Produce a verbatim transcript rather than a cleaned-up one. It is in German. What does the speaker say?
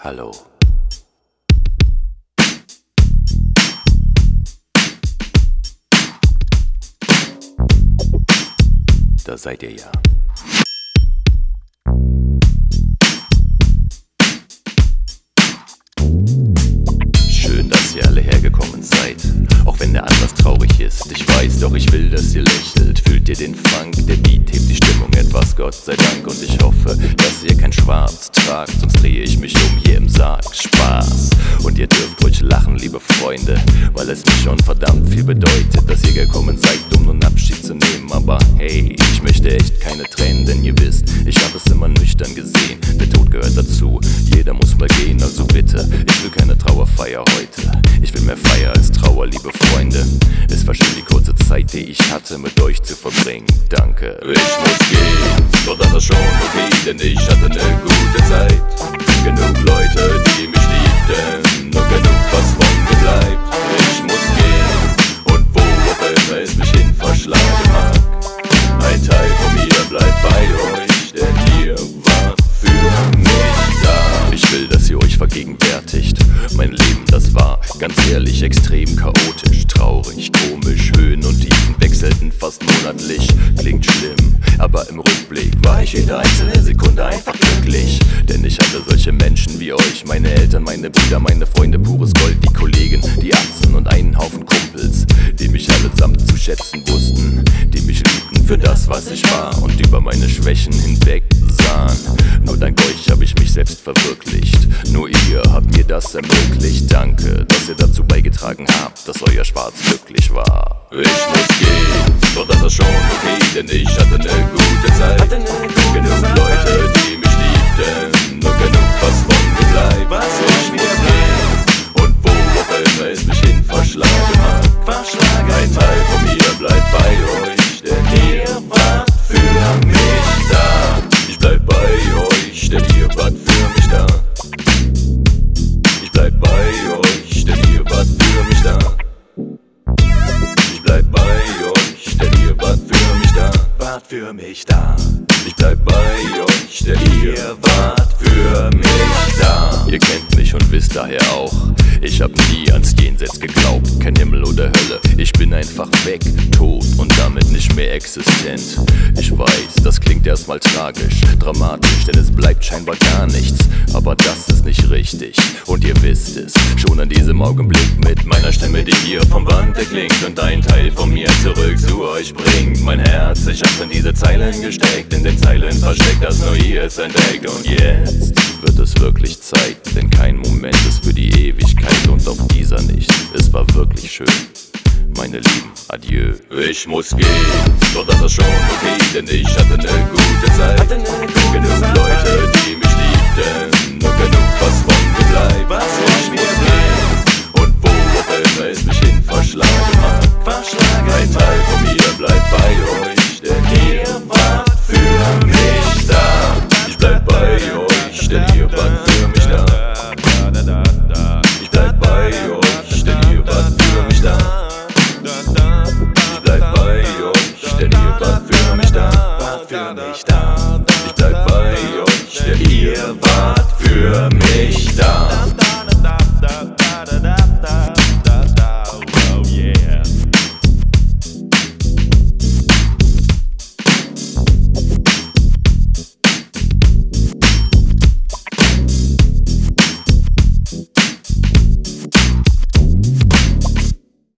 Hallo. Da seid ihr ja. Schön, dass ihr alle hergekommen seid, auch wenn der Anlass traurig ist. Ich weiß, doch ich will, dass ihr lächelt. Fühlt ihr den Funk? Der Beat hebt die Stimmung etwas, Gott sei Dank. Und ich hoffe, dass ihr kein Schwarz tragt, sonst drehe ich mich um hier im Sarg. Spaß. Und ihr dürft ruhig lachen, liebe Freunde, weil es mir schon verdammt viel bedeutet, dass ihr gekommen seid, um nun Abschied zu nehmen. Aber hey, ich möchte echt keine Tränen, denn ihr wisst, ich hab es immer nüchtern gesehen. Der Tod gehört dazu, jeder muss mal gehen, also bitte, ich will keine Trauerfeier heute. Ich will mehr Feier als Trauer, liebe Freunde. Es war schön, die kurze Zeit, die ich hatte, mit euch zu verbringen. Danke. Ich muss gehen, doch das ist schon okay, denn ich hatte ne gute Zeit. Genug Leute, die mich liebten, nur genug, was von mir bleibt. Ich muss gehen, und wo auch immer es mich hin verschlagen mag. Ein Teil von mir bleibt bei euch, denn ihr wart für mich da. Ich will, dass ihr euch vergegenwärtigt. Mein Leben, das war, ganz ehrlich, extrem chaotisch, traurig, komisch. Höhen und Tiefen wechselten fast monatlich. Klingt schlimm, aber im Rückblick war ich jede einzelne Sekunde einfach glücklich. Denn ich hatte solche Menschen wie euch, meine Eltern, meine Brüder, meine Freunde, pures Gold, die Kollegen, die Atzen und einen Haufen Kumpels, die mich allesamt zu schätzen wussten, die mich liebten für das, was ich war und über meine Schwächen hinweg sahen. Nur dank euch habe ich mich selbst verwirklicht. Nur ihr habt mir das ermöglicht. Danke, dass ihr dazu beigetragen habt, dass euer Schwarz glücklich war. Ich muss gehen, doch das ist schon okay, denn ich hatte ne gute Zeit. Genug Leute, die mich liebten, nur genug, was von mir bleibt. Ich muss gehen, und wo auch immer es mich hin verschlagen mag. Ein Teil von mir bleibt bei euch, denn ihr wart für mich da. Ich bleib bei euch, denn ihr wart für mich da. Ich bleib bei euch, denn ihr wart für mich da. Ich bleib bei euch, denn ihr wart für mich da. Wart für mich da. Ich bleib bei euch, denn ihr wart für mich da. Ihr kennt mich und wisst daher auch, ich hab nie ans Jenseits geglaubt. Kein Himmel oder Hölle, ich bin einfach weg, tot und damit nicht mehr existent. Ich weiß, das klingt erstmal tragisch, dramatisch, denn es bleibt scheinbar gar nichts. Aber das ist nicht richtig und ihr wisst es, schon an diesem Augenblick mit meiner Stimme, die hier vom Band erklingt und ein Teil von mir zurück zu euch bringt. Mein Herz, ich hab's in diese Zeilen gesteckt, in den Zeilen versteckt, das nur ihr es entdeckt. Und jetzt wird es wirklich Zeit, denn kein Moment ist für die Ewigkeit und auch dieser nicht. Es war wirklich schön, meine Lieben, adieu. Ich muss gehen, doch das ist schon okay, denn ich hatte ne gute Zeit. Genug Leute, die mich liebten, nur genug, was von mir bleibt. Ich muss gehen, und wo auch immer es mich hin verschlagen mag. Ein Teil von mir bleibt bei euch, denn ihr wart für mich da. Ich bleib bei euch, denn ihr wart für mich da. Ich bleib bei euch, denn ihr wart für mich da. Ich bleib bei euch, denn ihr wart für mich da. Wart für mich da. Ich bleib bei euch, denn ihr wart für mich da.